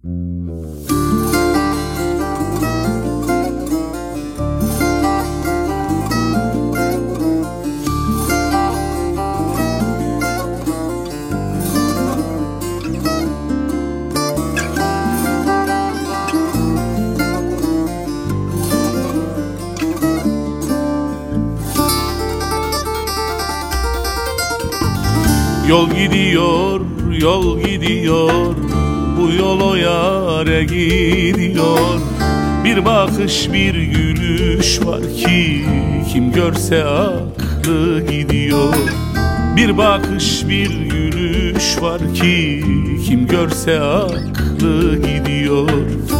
Yol gidiyor, yol gidiyor, bu yol o yâre gidiyor. Bir bakış, bir gülüş var ki kim görse aklı gidiyor. Bir bakış, bir gülüş var ki kim görse aklı gidiyor.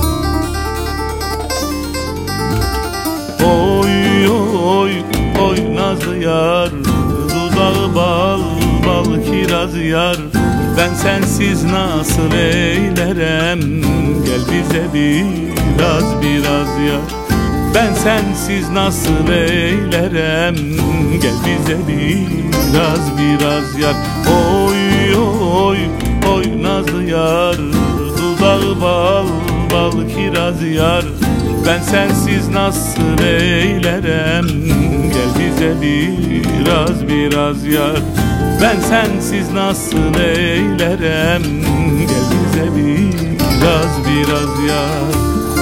Oy oy oy nazlı yar, dudağı bal bal kiraz yar. Ben sensiz nasıl eylerem, gel bize biraz yar. Ben sensiz nasıl eylerem, gel bize biraz yar. Oy oy oy nazlı yar, dudağı bal bal kiraz yar. Ben sensiz nasıl eylerem, gel bize biraz yar. Ben sensiz nasıl eylerem, gel bize biraz yar.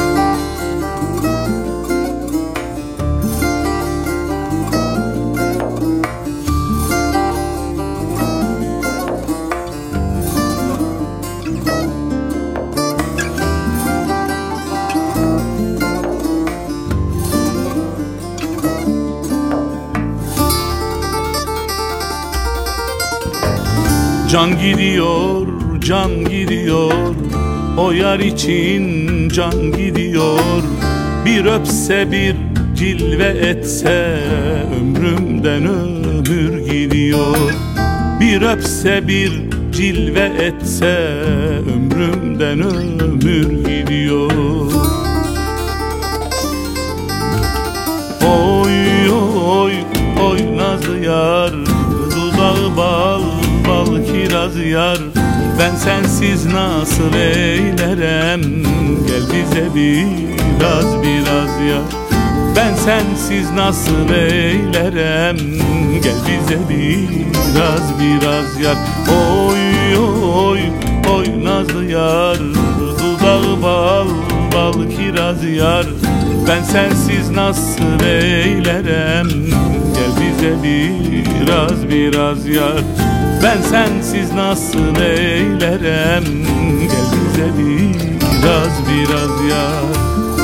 Can gidiyor, can gidiyor, o yar için can gidiyor. Bir öpse, bir cilve etse, ömrümden ömür gidiyor. Bir öpse, bir cilve etse, ömrümden ömür gidiyor. Oy oy oy nazlı yar, dudağı bal bal kiraz yar. Ben sensiz nasıl eylerem, gel bize biraz yar. Ben sensiz nasıl eylerem, gel bize biraz yar. Oy oy oy nazlı yar, dudağı bal bal kiraz yar. Ben sensiz nasıl eylerem, gel bize biraz yar. Ben sensiz nasıl eylerem, gel bize biraz yar.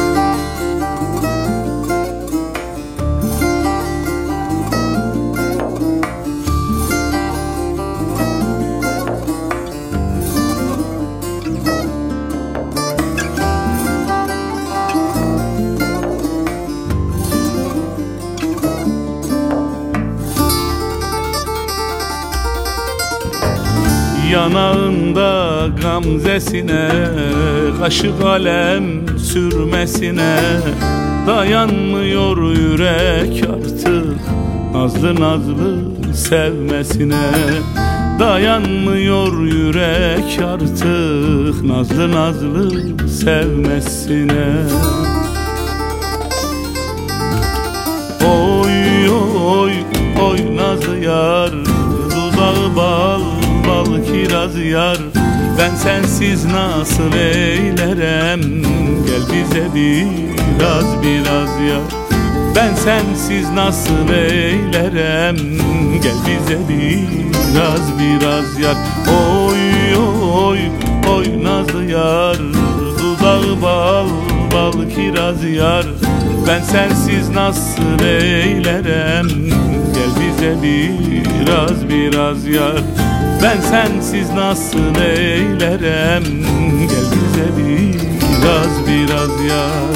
Yanağında gamzesine, kaşı kalem sürmesine dayanmıyor yürek artık, nazlı nazlı sevmesine. Dayanmıyor yürek artık, nazlı nazlı sevmesine. Oy oy oy nazlı yar, dudağı bal bal kiraz yar. Ben sensiz nasıl eylerem, gel bize biraz yar. Ben sensiz nasıl eylerem, gel bize biraz yar. Oy oy oy nazlı yar, dudağı bal bal kiraz yar. Ben sensiz nasıl eylerem, gel bize biraz yar. Ben sensiz nasıl eylerem, gel bize biraz yar.